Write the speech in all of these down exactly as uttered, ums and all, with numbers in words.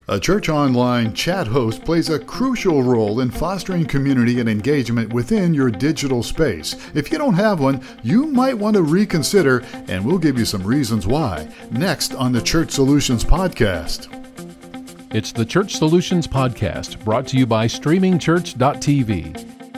A church online chat host plays a crucial role in fostering community and engagement within your digital space. If you don't have one, you might want to reconsider, and we'll give you some reasons why. Next on the Church Solutions Podcast. It's the Church Solutions Podcast, brought to you by streaming church dot t v.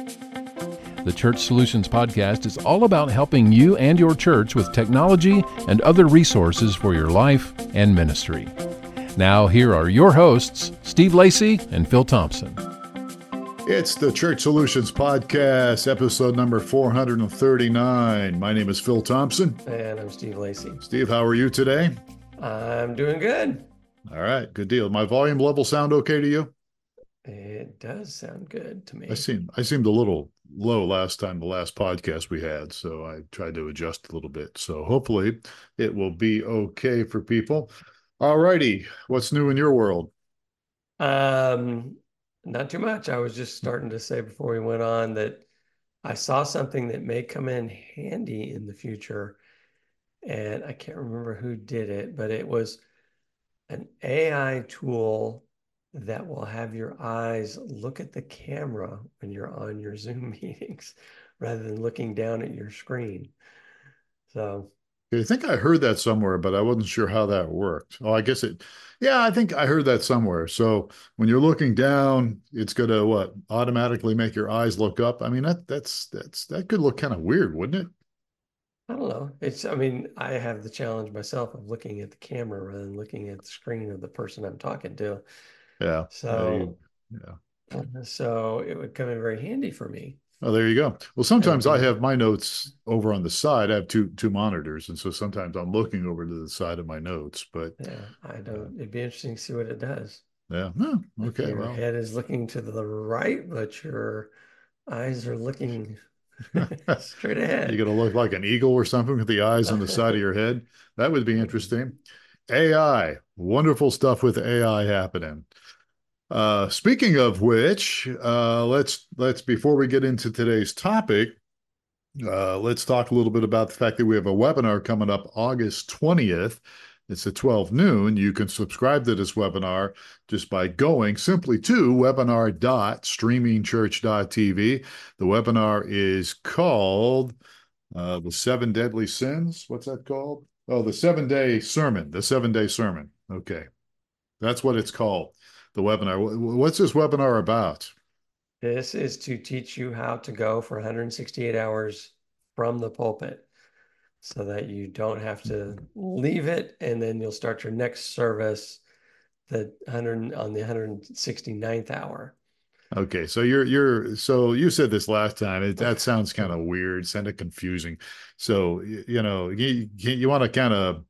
The Church Solutions Podcast is all about helping you and your church with technology and other resources for your life and ministry. Now, here are your hosts, Steve Lacy and Phil Thompson. It's the Church Solutions Podcast, episode number four thirty-nine. My name is Phil Thompson. And I'm Steve Lacy. Steve, how are you today? I'm doing good. All right, good deal. My volume level sound okay to you? It does sound good to me. I seemed, I seemed a little low last time, the last podcast we had, so I tried to adjust a little bit. So hopefully it will be okay for people. All righty, what's new in your world? Um, not too much. I was just starting to say before we went on that I saw something that may come in handy in the future, and I can't remember who did it, but it was an A I tool that will have your eyes look at the camera when you're on your Zoom meetings rather than looking down at your screen. So I think I heard that somewhere, but I wasn't sure how that worked. Oh, I guess it, yeah, I think I heard that somewhere. So when you're looking down, it's going to what, automatically make your eyes look up? I mean, that that's that's that could look kind of weird, wouldn't it? I don't know. It's, I mean, I have the challenge myself of looking at the camera rather than looking at the screen of the person I'm talking to. Yeah. So, uh, you, yeah. So it would come in very handy for me. Oh, there you go. Well, sometimes I have my notes over on the side. I have two two monitors, and so sometimes I'm looking over to the side of my notes. But yeah, I don't. It'd be interesting to see what it does. Yeah. No. Okay. Your well, head is looking to the right, but your eyes are looking straight ahead. You're going to look like an eagle or something with the eyes on the side of your head. That would be interesting. A I, wonderful stuff with A I happening. Uh, speaking of which, uh, let's let's before we get into today's topic, uh, let's talk a little bit about the fact that we have a webinar coming up August twentieth. It's at twelve noon. You can subscribe to this webinar just by going simply to webinar dot streaming church dot t v. The webinar is called uh, The Seven Deadly Sins. What's that called? Oh, the seven-day sermon. The seven-day sermon. Okay. That's what it's called. The webinar. What's this webinar about? This is to teach you how to go for one hundred sixty-eight hours from the pulpit so that you don't have to leave it, and then you'll start your next service the one hundred on the one hundred sixty-ninth hour. Okay, so you're you're so you said this last time. It, that sounds kind of weird, kind of confusing. So you, you know, you you want to kind of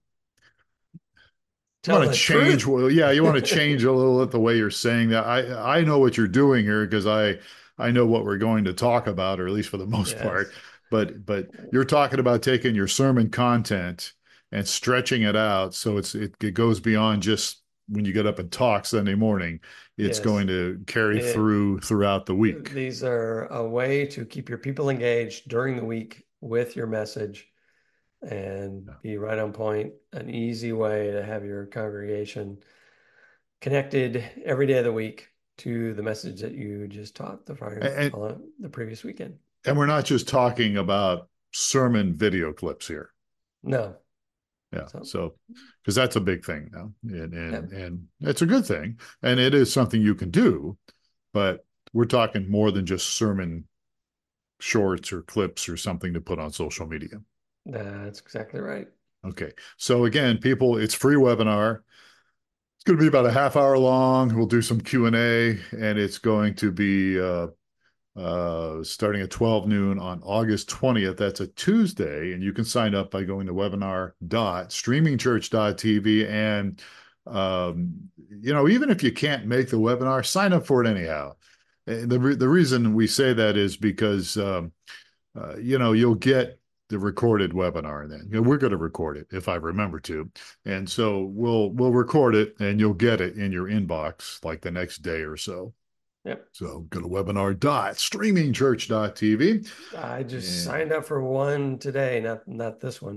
You want to change, well, yeah, you want to change a little bit the way you're saying that. I I know what you're doing here because I I know what we're going to talk about, or at least for the most Yes. part. But but you're talking about taking your sermon content and stretching it out so it's it, it goes beyond just when you get up and talk Sunday morning. It's Yes. going to carry It- through throughout the week. These are a way to keep your people engaged during the week with your message and be right on point, an easy way to have your congregation connected every day of the week to the message that you just taught the prior, And- uh, the previous weekend. And we're not just talking about sermon video clips here. No. Yeah. So- So, because that's a big thing now, and and Yeah. and it's a good thing, and it is something you can do, but we're talking more than just sermon shorts or clips or something to put on social media. That's exactly right. Okay. So again, people, it's free webinar. It's going to be about a half hour long. We'll do some Q and A, and it's going to be uh, uh, starting at twelve noon on August twentieth. That's a Tuesday, and you can sign up by going to webinar dot streaming church dot t v. And, um, you know, even if you can't make the webinar, sign up for it anyhow. And the, re- the reason we say that is because, um, uh, you know, you'll get the recorded webinar then. You know, we're going to record it if I remember to. And so we'll we'll record it and you'll get it in your inbox like the next day or so. Yep. So go to webinar dot streaming church dot t v. I just Yeah. signed up for one today, not not this one.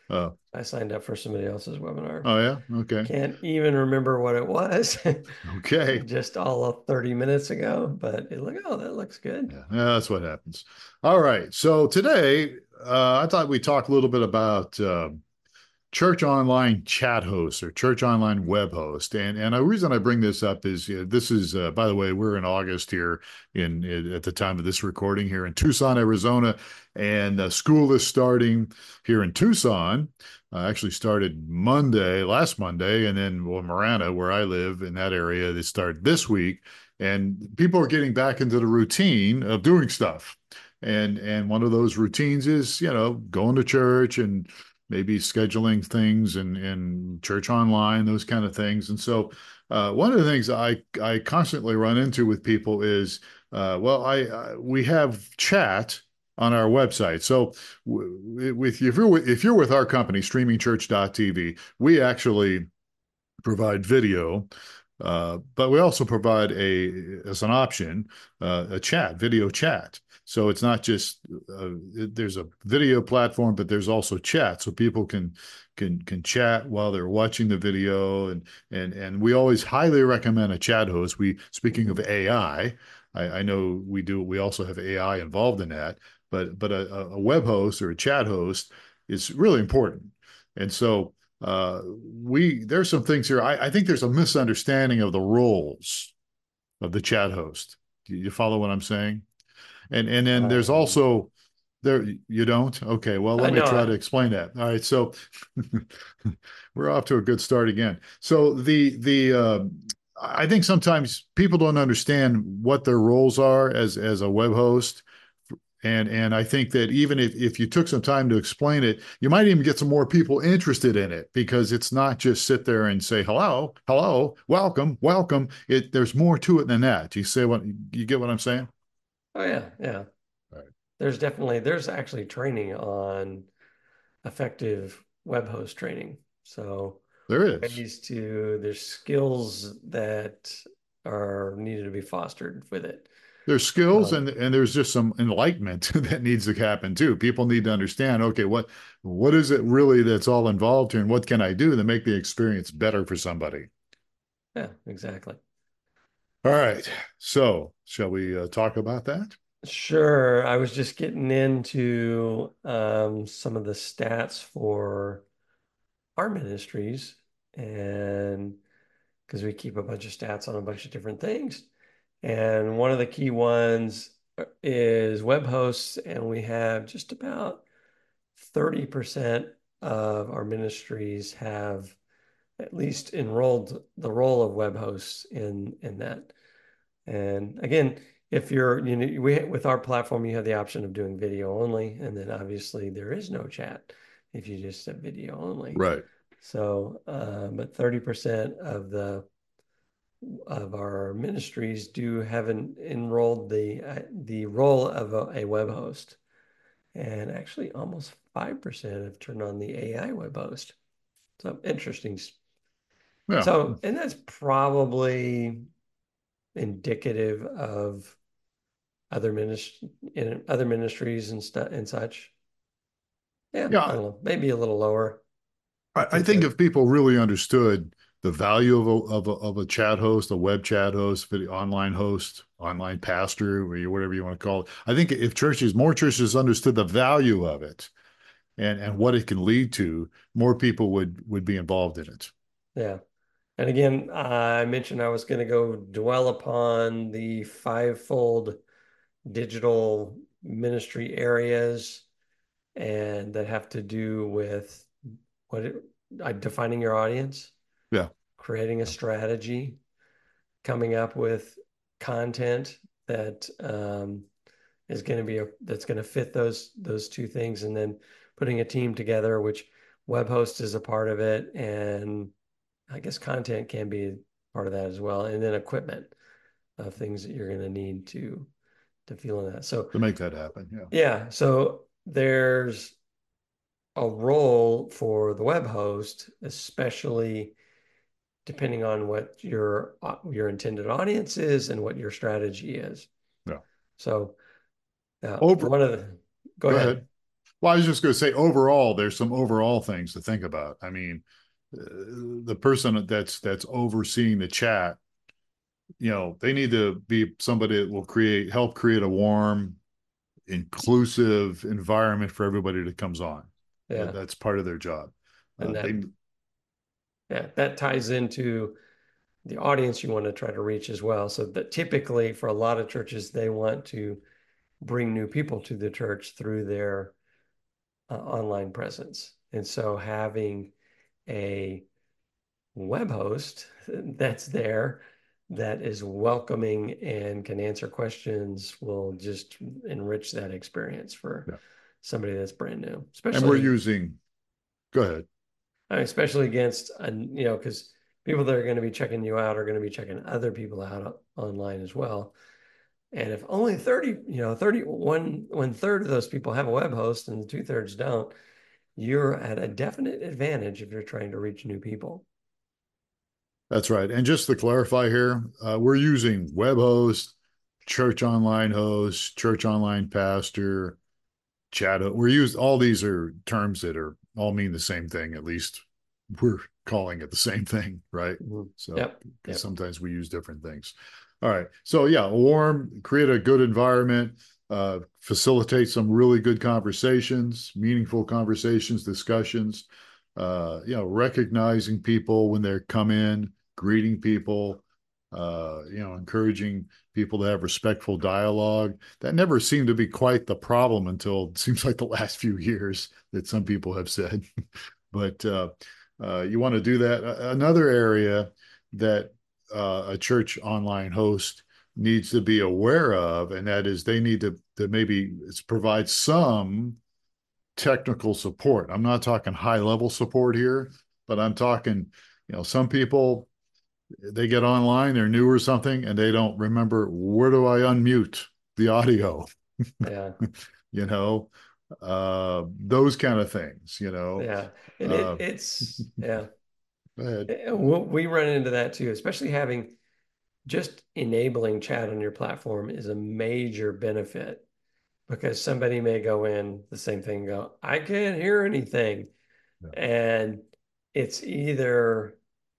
Oh, I signed up for somebody else's webinar. oh yeah. Okay. Can't even remember what it was. Okay. Just all of thirty minutes ago, but it look, oh, that looks good. Yeah, yeah, that's what happens. All right. So today, uh, I thought we'd talk a little bit about uh, church online chat host or church online web host. And and the reason I bring this up is uh, this is, uh, by the way, we're in August here in, in at the time of this recording here in Tucson, Arizona, and uh, school is starting here in Tucson. Uh, actually started Monday, last Monday, and then well, Marana, where I live in that area, they start this week, and people are getting back into the routine of doing stuff. And and one of those routines is, you know, going to church and maybe scheduling things and and church online, those kind of things. And so, uh, one of the things I I constantly run into with people is, uh, well, I, I we have chat on our website. So, with if you're with, if you're with our company, streaming church dot t v, we actually provide video. Uh, but we also provide a, as an option, uh, a chat, video chat. So it's not just uh, there's a video platform, but there's also chat, so people can can can chat while they're watching the video, and and and we always highly recommend a chat host. We speaking of A I, I, I know we do. We also have A I involved in that, but but a, a web host or a chat host is really important, and so uh, we there's some things here. I, I think there's a misunderstanding of the roles of the chat host. Do you follow what I'm saying? And and then there's Um, also there you don't? Okay, well, I let me know. try to I, explain that. All right, so we're off to a good start again. So the the uh, I think sometimes people don't understand what their roles are as as a web host. And and I think that even if, if you took some time to explain it, you might even get some more people interested in it because it's not just sit there and say, hello, hello, welcome, welcome. It there's more to it than that. Do you say what you get what I'm saying? oh yeah, yeah. Right. There's definitely there's actually training on effective web host training. So There is. ways to there's skills that are needed to be fostered with it. There's skills Um, and and there's just some enlightenment that needs to happen too. People need to understand, okay, what what is it really that's all involved here and what can I do to make the experience better for somebody? yeah, exactly. All right. So, shall we uh, talk about that? Sure. I was just getting into um, some of the stats for our ministries, and because we keep a bunch of stats on a bunch of different things. And one of the key ones uh, is web hosts, and we have just about thirty percent of our ministries have at least enrolled the role of web hosts in in that. And again, if you're, you know, we with our platform, you have the option of doing video only, and then obviously there is no chat if you just have video only. Right. So, uh, but thirty percent of the of our ministries do have an, enrolled the uh, the role of a, a web host, and actually almost five percent have turned on the A I web host. So interesting. Yeah. So, and that's probably indicative of other minist in other ministries and stuff and such. Yeah, I Yeah. don't know, maybe a little lower. I I, I think think that, if people really understood the value of a, of a, of a chat host, a web chat host, video online host, online pastor, or whatever you want to call it, I think if churches, more churches understood the value of it and, and what it can lead to, more people would would be involved in it. yeah. And again, I mentioned I was going to go dwell upon the fivefold digital ministry areas and that have to do with what it, uh, defining your audience, Yeah. creating a strategy, coming up with content that um, is going to be a, that's going to fit those those two things, and then putting a team together, which web host is a part of it, and I guess content can be part of that as well, and then equipment of things that you're going to need to to feel in that. So To make that happen. Yeah. yeah, so there's a role for the web host, especially depending on what your uh, your intended audience is and what your strategy is. Yeah. So uh, Over. one of the, go Go ahead. ahead. Well, I was just going to say overall, there's some overall things to think about. I mean, uh, the person that's that's overseeing the chat, you know, they need to be somebody that will create help create a warm, inclusive environment for everybody that comes on. That, Yeah. that's part of their job. Uh, And that, they yeah, that ties into the audience you want to try to reach as well. So that typically for a lot of churches, they want to bring new people to the church through their uh, online presence. And so having a web host that's there that is welcoming and can answer questions will just enrich that experience for yeah. somebody that's brand new, And we're especially using. Go ahead. I mean, especially against, uh, you know, because people that are going to be checking you out are going to be checking other people out online as well. And if only thirty, you know, thirty, one, one third of those people have a web host and the two thirds don't, you're at a definite advantage if you're trying to reach new people. That's right. And just to clarify here, uh, we're using web host, church online host, church online pastor, chat. We're used all these are terms that are all mean the same thing. At least we're calling it the same thing, right? Mhm. So Yep. because Yep. sometimes we use different things. All right. So yeah, warm, create a good environment, uh, facilitate some really good conversations, meaningful conversations, discussions. Uh, you know, recognizing people when they come in, greeting people, uh, you know, encouraging people to have respectful dialogue. That never seemed to be quite the problem until it seems like the last few years that some people have said. But uh, uh, you want to do that. Another area that uh, a church online host needs to be aware of, and that is they need to, to maybe provide some technical support. I'm not talking high level support here, but I'm talking, you know, some people they get online, they're new or something, and they don't remember where do I unmute the audio, Yeah. you know, uh, those kind of things, you know. Yeah. And Uh, it it's yeah. Go ahead. Eh, We run into that too, especially having just enabling chat on your platform is a major benefit because somebody may go in the same thing and go, I can't hear anything. Yeah. And it's either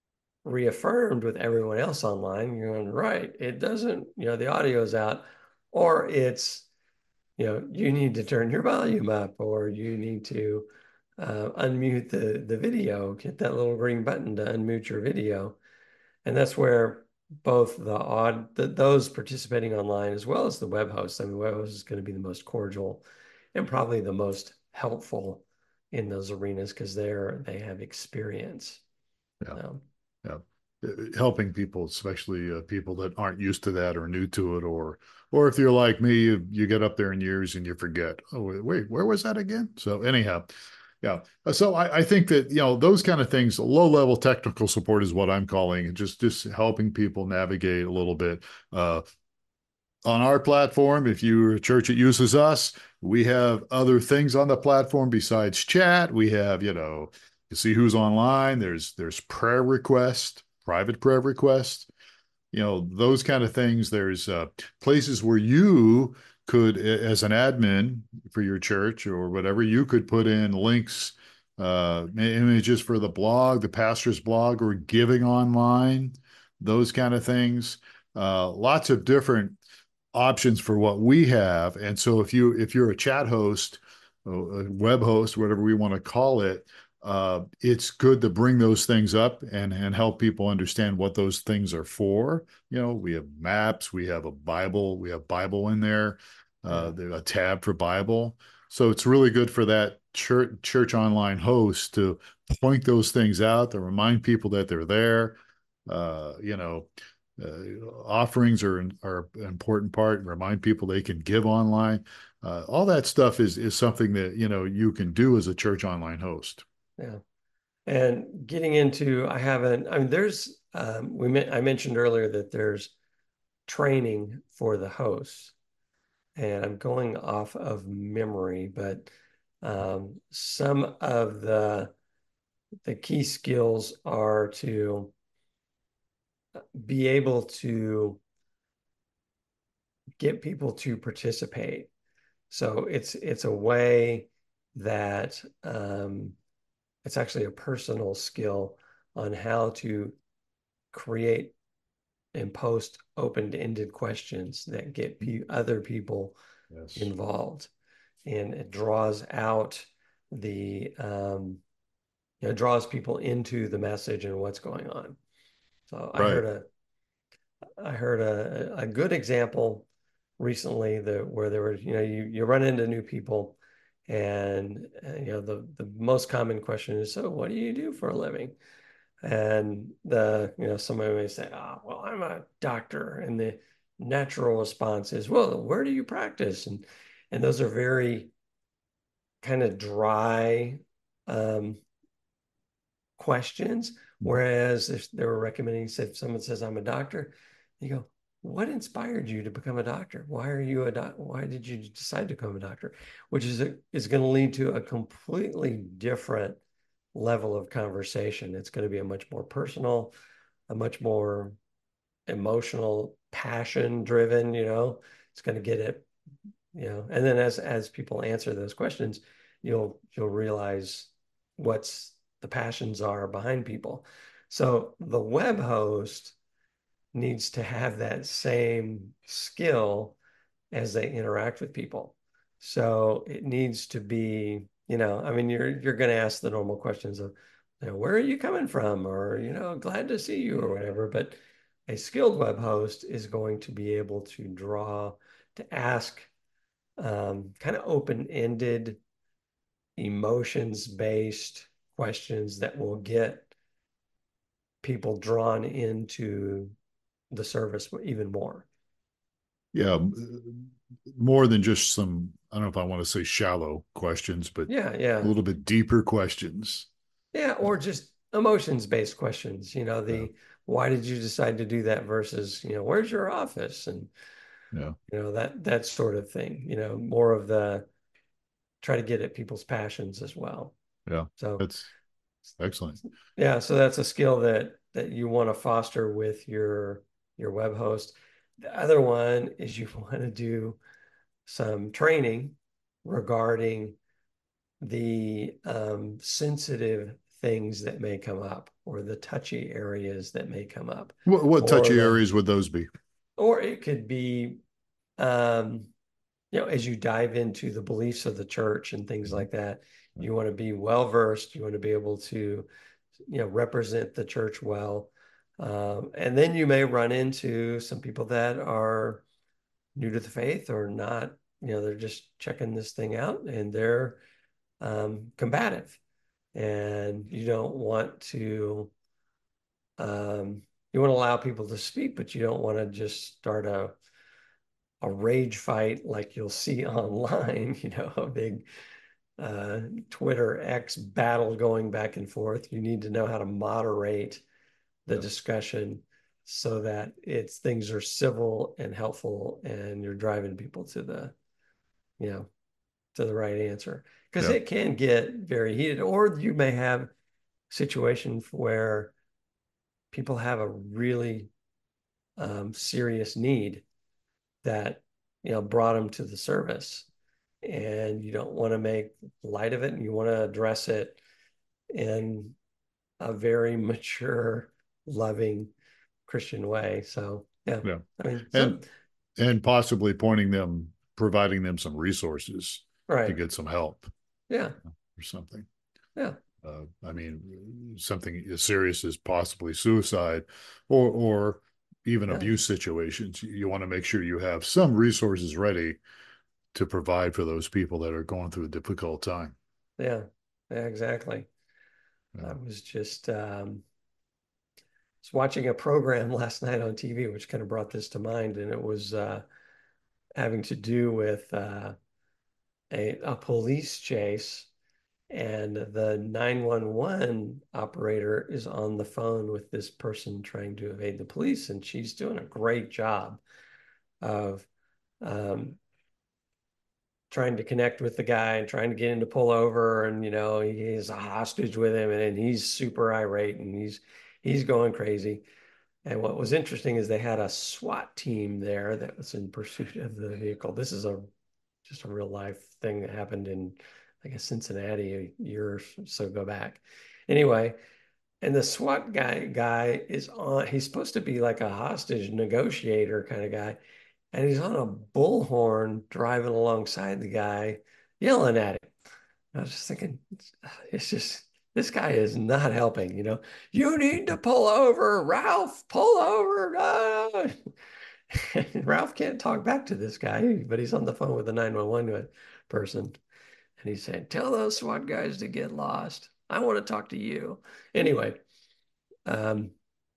reaffirmed with everyone else online, you're going, right, it doesn't, you know, the audio's out, or it's, you know, you need to turn your volume up, or you need to uh, unmute the, the video, hit that little green button to unmute your video. And that's where both the odd the, those participating online as well as the web host. I mean, web host is going to be the most cordial and probably the most helpful in those arenas because they're they have experience. Yeah. Um, Yeah. Uh, Helping people, especially uh, people that aren't used to that or new to it, or or if you're like me, you, you get up there in years and you forget. Oh, wait, wait, where was that again? So anyhow, yeah. Uh, So I, I think that, you know, those kind of things, low level technical support is what I'm calling, just just helping people navigate a little bit. Uh, on our platform, if you're a church that uses us, we have other things on the platform besides chat. We have, you know, you see who's online. There's there's prayer requests, private prayer requests, you know, those kind of things. There's uh, places where you could, as an admin for your church or whatever, you could put in links, uh, images for the blog, the pastor's blog, or giving online, those kind of things. Uh, lots of different options for what we have. And so if you if you're a chat host, a web host, whatever we want to call it, uh, it's good to bring those things up and and help people understand what those things are for. You know, we have maps, we have a Bible, we have Bible in there, uh, yeah, there's a tab for Bible. So it's really good for that church church online host to point those things out, to remind people that they're there. Uh, you know, uh, offerings are are an important part. Remind people they can give online. Uh, all that stuff is is something that you know you can do as a church online host. yeah. And getting into, I haven't. I mean, there's um, we I mentioned earlier that there's training for the hosts, and I'm going off of memory, but um, some of the the key skills are to be able to get people to participate. So it's it's a way that um, it's actually a personal skill on how to create and post open-ended questions that get pe other people Yes. involved, and it draws out the um, you know, draws people into the message and what's going on. So I Right. heard a I heard a, a good example recently that where there were, you know, you, you run into new people, and uh, you know, the the most common question is, so what do you do for a living? And the, you know, somebody may say, oh, well, I'm a doctor. And the natural response is, well, where do you practice? And and those are very kind of dry um, questions. Whereas if they were recommending, if someone says, I'm a doctor, you go, what inspired you to become a doctor? Why are you a doc? Why did you decide to become a doctor? Which is a, is going to lead to a completely different level of conversation. It's going to be a much more personal, a much more emotional, passion driven, you know, it's going to get it, you know, and then as, as people answer those questions, you'll, you'll realize what's the passions are behind people. So the web host needs to have that same skill as they interact with people. So it needs to be, you know, I mean, you're you're going to ask the normal questions of, you know, where are you coming from, or, you know, glad to see you, or whatever. But a skilled web host is going to be able to draw, to ask um, kind of open-ended, emotions-based questions that will get people drawn into the service even more. Yeah. More than just some, I don't know if I want to say shallow questions, but Yeah, a yeah. little bit deeper questions. Yeah, or just emotions-based questions, you know, Yeah. the why did you decide to do that versus, you know, where's your office? And, Yeah. you know, that that sort of thing, you know, more of the try to get at people's passions as well. Yeah. So, That's excellent. yeah, so that's a skill that that you want to foster with your your web host. The other one is you want to do some training regarding the um, sensitive things that may come up, or the touchy areas that may come up, What, what or touchy the areas would those be? or it could be um, you know, as you dive into the beliefs of the church and things like that, you want to be well versed, you want to be able to, you know, represent the church well. Um, and then you may run into some people that are new to the faith or not, you know, they're just checking this thing out, and they're um, combative, and you don't want to um, you want to allow people to speak, but you don't want to just start a a rage fight like you'll see online, you know, a big uh, Twitter X battle going back and forth. You need to know how to moderate the Yeah. discussion so that it's things are civil and helpful, and you're driving people to the, you know, to the right answer. Because Yeah. it can get very heated, or you may have situations where people have a really um, serious need that, you know, brought them to the service, and you don't want to make light of it, and you want to address it in a very mature, loving Christian way. So yeah, Yeah. I mean, some And and possibly pointing them, providing them some resources to right, get some help yeah, or something. yeah, Uh, I mean, something as serious as possibly suicide or or even yeah, abuse situations. You want to make sure you have some resources ready to provide for those people that are going through a difficult time. yeah, yeah, exactly. I Yeah. was just um, was watching a program last night on T V, which kind of brought this to mind, and it was uh, having to do with uh, a, a police chase, and the nine one one operator is on the phone with this person trying to evade the police, and she's doing a great job of um, trying to connect with the guy and trying to get him to pull over, and you know, he is a hostage with him, and, and he's super irate, and he's he's going crazy. And what was interesting is they had a SWAT team there that was in pursuit of the vehicle. This is a just a real life thing that happened in, I guess Cincinnati a year or so go back. Anyway, and the SWAT guy guy is on, he's supposed to be like a hostage negotiator kind of guy. And he's on a bullhorn driving alongside the guy, yelling at him. I was just thinking, it's just, this guy is not helping, you know. You need to pull over, Ralph, pull over. Ah. Ralph can't talk back to this guy, but he's on the phone with the nine one one person. And he's saying, tell those SWAT guys to get lost. I want to talk to you. Anyway, um,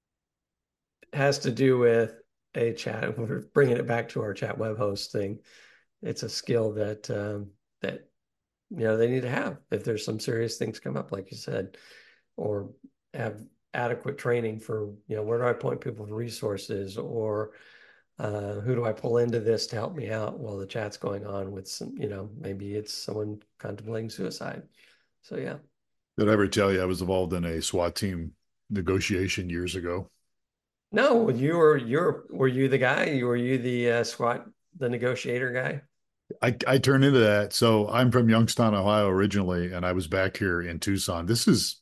has to do with a chat. We're bringing it back to our chat web host thing. It's a skill that um, that you know they need to have if there's some serious things come up, like you said, or have adequate training for, you know, where do I point people for resources, or uh, who do I pull into this to help me out while the chat's going on with some, you know, maybe it's someone contemplating suicide. So yeah. Did I ever tell you I was involved in a SWAT team negotiation years ago? No, you were you're were you the guy? Were you the uh, SWAT, the negotiator guy? I, I turned into that. So I'm from Youngstown, Ohio originally, and I was back here in Tucson. This is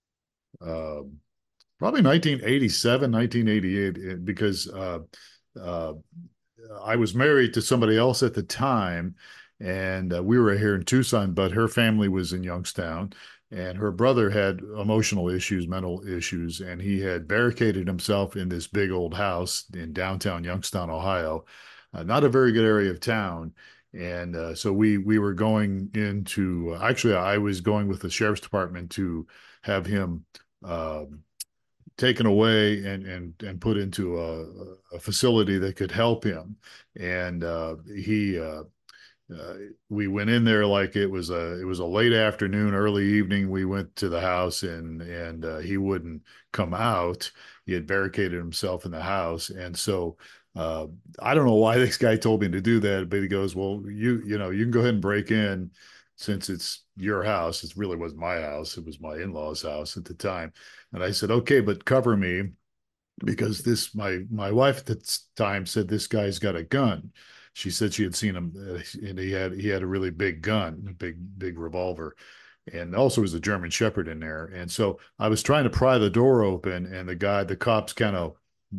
uh, probably nineteen eighty-seven, nineteen eighty-eight, because uh, uh, I was married to somebody else at the time, and uh, we were here in Tucson, but her family was in Youngstown, and her brother had emotional issues, mental issues, and he had barricaded himself in this big old house in downtown Youngstown, Ohio. Uh, not a very good area of town. And uh, so we we were going into, uh, actually, I was going with the sheriff's department to have him uh, taken away and and and put into a, a facility that could help him. And uh, he uh, uh, we went in there like it was a it was a late afternoon, early evening. We went to the house, and and uh, he wouldn't come out. He had barricaded himself in the house, and so. Uh, I don't know why this guy told me to do that, but he goes, well, you, you know, you can go ahead and break in since it's your house. It really wasn't my house. It was my in-laws' house at the time. And I said, okay, but cover me because this, my, my wife at the time said, this guy's got a gun. She said she had seen him uh, and he had, he had a really big gun, a big, big revolver. And also was a German Shepherd in there. And so I was trying to pry the door open, and the guy, the cops kind of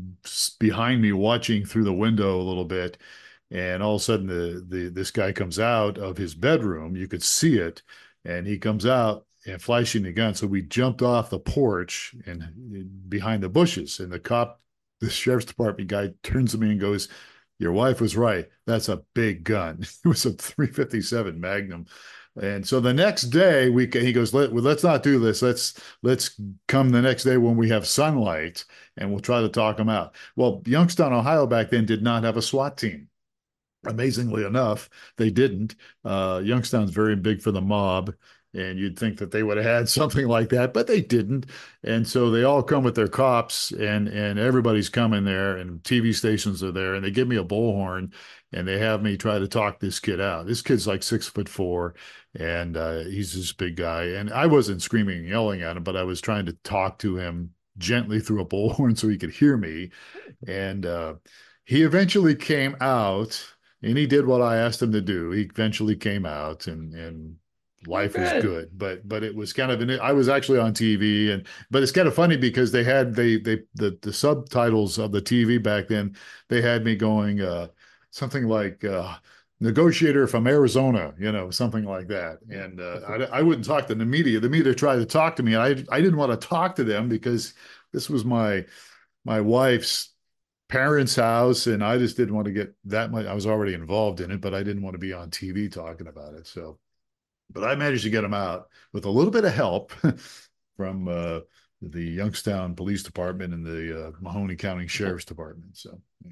behind me watching through the window a little bit, and all of a sudden the, the this guy comes out of his bedroom. You could see it, and he comes out and flashing the gun. So we jumped off the porch and behind the bushes, and the cop, the sheriff's department guy, turns to me and goes, your wife was right, that's a big gun. It was a three fifty-seven Magnum. And so the next day, we he goes, Let, well, let's not do this. Let's let's come the next day when we have sunlight, and we'll try to talk them out. Well, Youngstown, Ohio back then did not have a SWAT team. Amazingly enough, they didn't. Uh, Youngstown's very big for the mob, and you'd think that they would have had something like that, but they didn't. And so they all come with their cops, and and everybody's coming there, and T V stations are there, and they give me a bullhorn, and they have me try to talk this kid out. This kid's like six foot four, and uh, he's this big guy. And I wasn't screaming and yelling at him, but I was trying to talk to him gently through a bullhorn so he could hear me. And uh, he eventually came out, and he did what I asked him to do. He eventually came out, and and life Good. was good. But but it was kind of an, I was actually on T V, and but it's kind of funny because they had they they the the subtitles of the T V back then. They had me going. Uh, something like uh, negotiator from Arizona, you know, something like that. And uh, I, I wouldn't talk to the media. The media tried to talk to me, and I I didn't want to talk to them because this was my my wife's parents' house, and I just didn't want to get that much. I was already involved in it, but I didn't want to be on T V talking about it. So, but I managed to get them out with a little bit of help from uh, the Youngstown Police Department and the uh, Mahoney County Sheriff's Department. So. Yeah.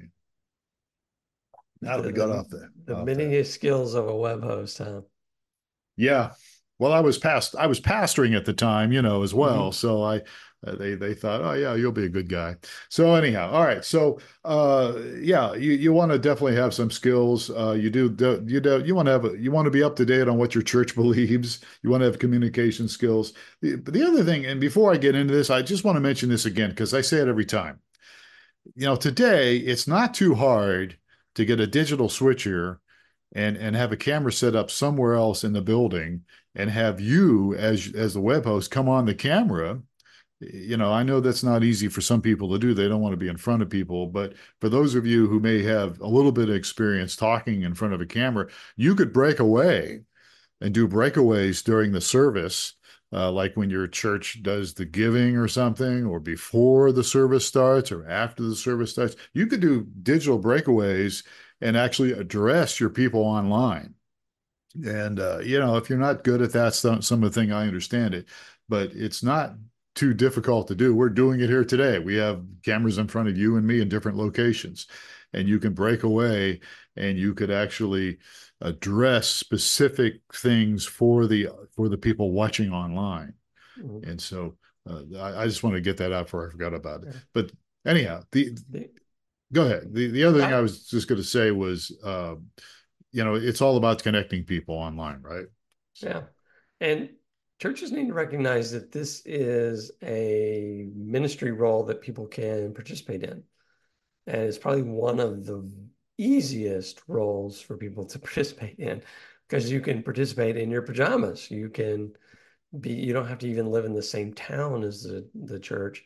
Now that we got off the the off many that. skills of a web host, huh? Yeah. Well, I was past I was pastoring at the time, you know, as well. Mhm. So I uh, they they thought, oh yeah, you'll be a good guy. So anyhow, all right. So uh, yeah, you you want to definitely have some skills. Uh, you do, do you do you want to have a, you want to be up to date on what your church believes. You want to have communication skills. The, but the other thing, and before I get into this, I just want to mention this again because I say it every time. You know, today it's not too hard to get a digital switcher and and have a camera set up somewhere else in the building and have you as as the web host come on the camera. You know, I know that's not easy for some people to do. They don't want to be in front of people. But for those of you who may have a little bit of experience talking in front of a camera, you could break away and do breakaways during the service, uh, like when your church does the giving or something, or before the service starts or after the service starts. You could do digital breakaways and actually address your people online. And, uh, you know, if you're not good at that, some, some of the thing, I understand it, but it's not too difficult to do. We're doing it here today. We have cameras in front of you and me in different locations, and you can break away and you could actually address specific things for the for the people watching online. Mm-hmm. And so uh, I, I just want to get that out before I forgot about it. But anyhow, the, the go ahead. The the other thing I was just going to say was, uh, you know, it's all about connecting people online, right? So. Yeah, and churches need to recognize that this is a ministry role that people can participate in. And it's probably one of the easiest roles for people to participate in, because you can participate in your pajamas. You can be, you don't have to even live in the same town as the, the church,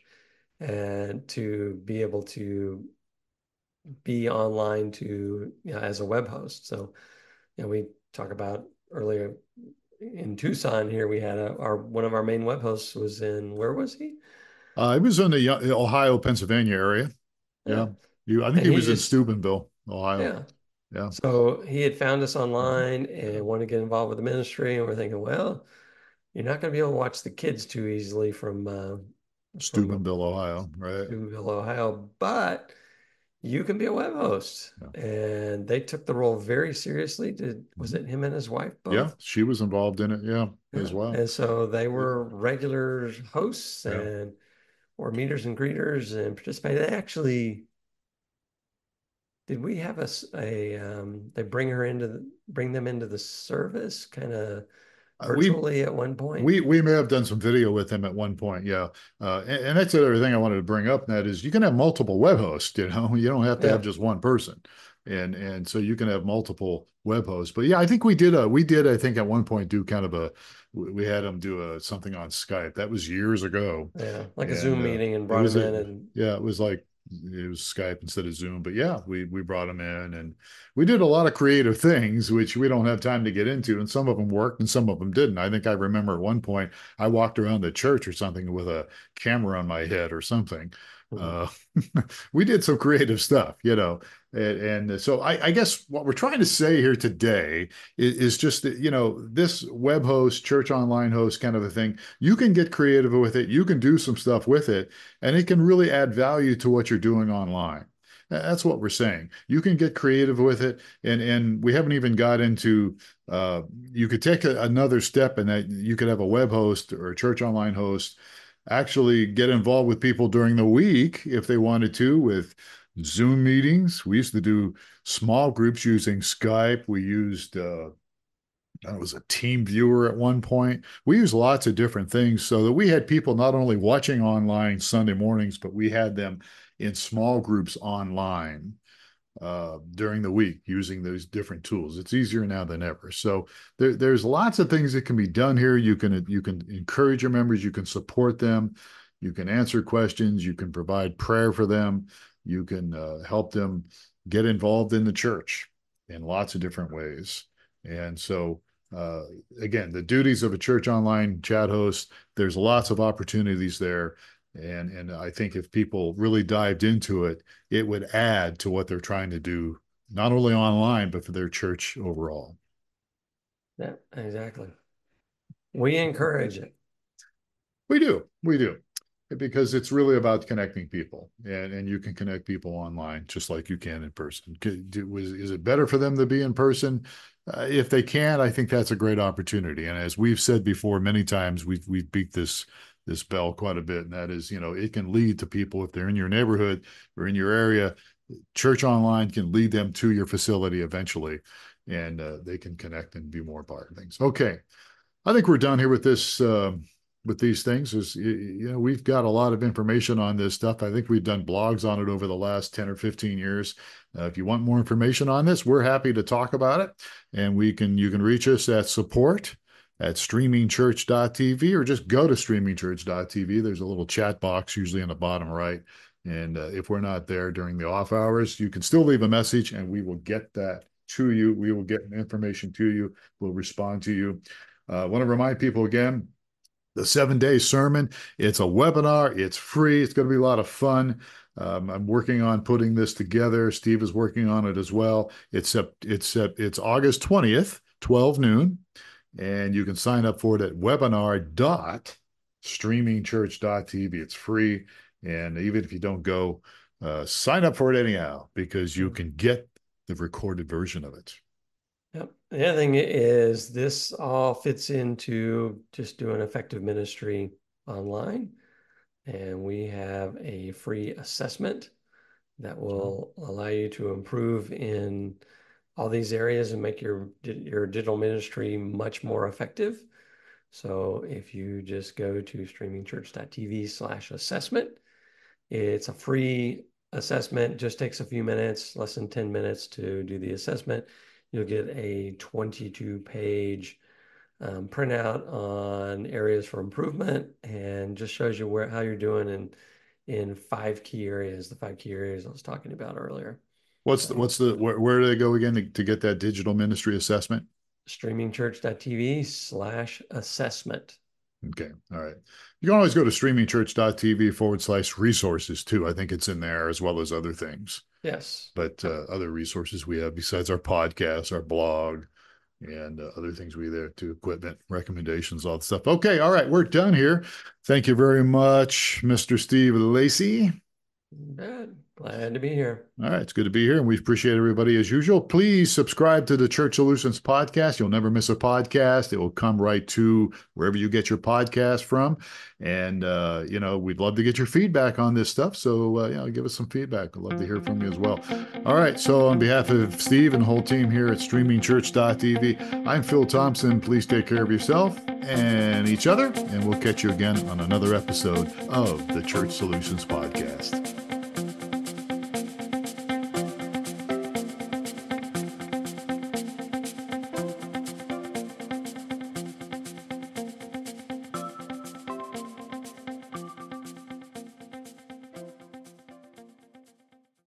and to be able to be online to, you know, as a web host. So, you know, we talk about earlier in Tucson here, we had a, our, one of our main web hosts was in, where was he? Uh, it was in the Ohio, Pennsylvania area. Yeah. yeah. You, I think and he was he just, in Steubenville, Ohio. Yeah. Yeah. So he had found us online and wanted to get involved with the ministry. And we're thinking, well, you're not going to be able to watch the kids too easily from uh, Steubenville, from, Ohio, right? Steubenville, Ohio, but you can be a web host. Yeah. And they took the role very seriously. Did was it him and his wife both? Yeah, she was involved in it. Yeah, yeah. as well. And so they were regular hosts yeah. and or meeters and greeters and participated. They actually. Did we have a, a um, they bring her into the, bring them into the service kind of virtually we, at one point? We we may have done some video with them at one point, yeah. Uh, and, and that's the other thing I wanted to bring up, and that is you can have multiple web hosts, you know, you don't have to yeah. have just one person. And and so you can have multiple web hosts. But yeah, I think we did a we did I think at one point do kind of a we had them do a something on Skype. That was years ago. Yeah, like a and, Zoom uh, meeting and brought them in a, and yeah, it was like it was Skype instead of Zoom, but yeah, we we brought them in and we did a lot of creative things, which we don't have time to get into. And some of them worked and some of them didn't. I think I remember at one point I walked around the church or something with a camera on my head or something. Mm-hmm. Uh, we did some creative stuff, you know. And, and so I, I guess what we're trying to say here today is, is just that, you know, this web host, church online host kind of a thing, you can get creative with it. You can do some stuff with it, and it can really add value to what you're doing online. That's what we're saying. You can get creative with it. And, and we haven't even got into, uh, you could take a, another step in that you could have a web host or a church online host actually get involved with people during the week if they wanted to with Zoom meetings. We used to do small groups using Skype. We used, uh, it was a team viewer at one point. We used lots of different things so that we had people not only watching online Sunday mornings, but we had them in small groups online uh, during the week using those different tools. It's easier now than ever. So there, there's lots of things that can be done here. You can, you can encourage your members. You can support them. You can answer questions. You can provide prayer for them. You can uh, help them get involved in the church in lots of different ways. And so, uh, again, the duties of a church online chat host, there's lots of opportunities there. And, and I think if people really dived into it, it would add to what they're trying to do, not only online, but for their church overall. Yeah, exactly. We encourage it. We do. We do. Because it's really about connecting people, and, and you can connect people online just like you can in person. Is it better for them to be in person? Uh, if they can, I think that's a great opportunity. And as we've said before many times, we've we've beat this this bell quite a bit, and that is, you know, it can lead to people if they're in your neighborhood or in your area. Church online can lead them to your facility eventually, and uh, they can connect and be more part of things. Okay, I think we're done here with this. Uh, with these things is, you know, we've got a lot of information on this stuff. I think we've done blogs on it over the last ten or fifteen years. Uh, if you want more information on this, we're happy to talk about it. And we can, you can reach us at support at streaming church dot t v, or just go to streaming church dot t v. There's a little chat box usually in the bottom right. And uh, if we're not there during the off hours, you can still leave a message and we will get that to you. We will get information to you. We'll respond to you. I uh, want to remind people again, the seven-day sermon, it's a webinar. It's free. It's going to be a lot of fun. Um, I'm working on putting this together. Steve is working on it as well. It's it's it's August twentieth, twelve noon, and you can sign up for it at webinar dot streaming church dot t v. It's free, and even if you don't go, uh, sign up for it anyhow, because you can get the recorded version of it. Yep. The other thing is this all fits into just doing effective ministry online. And we have a free assessment that will allow you to improve in all these areas and make your, your digital ministry much more effective. So if you just go to streaming church dot t v slash assessment, it's a free assessment, just takes a few minutes, less than ten minutes to do the assessment. You'll get a twenty-two page Um, printout on areas for improvement, and just shows you where how you're doing in in five key areas, the five key areas I was talking about earlier. What's the, what's the where, where do they go again to, to get that digital ministry assessment? streaming church dot t v slash assessment. Okay. All right. You can always go to streaming church dot t v forward slash resources too. I think it's in there, as well as other things. Yes. But uh, other resources we have besides our podcast, our blog, and uh, other things we there to equipment, recommendations, all the stuff. Okay. All right. We're done here. Thank you very much, Mister Steve Lacy. Good. Glad to be here. All right. It's good to be here, and we appreciate everybody as usual. Please subscribe to the Church Solutions podcast. You'll never miss a podcast. It will come right to wherever you get your podcast from. And, uh, you know, we'd love to get your feedback on this stuff. So, uh, you know, give us some feedback. I'd love to hear from you as well. All right. So on behalf of Steve and the whole team here at streaming church dot t v, I'm Phil Thompson. Please take care of yourself and each other, and we'll catch you again on another episode of the Church Solutions podcast.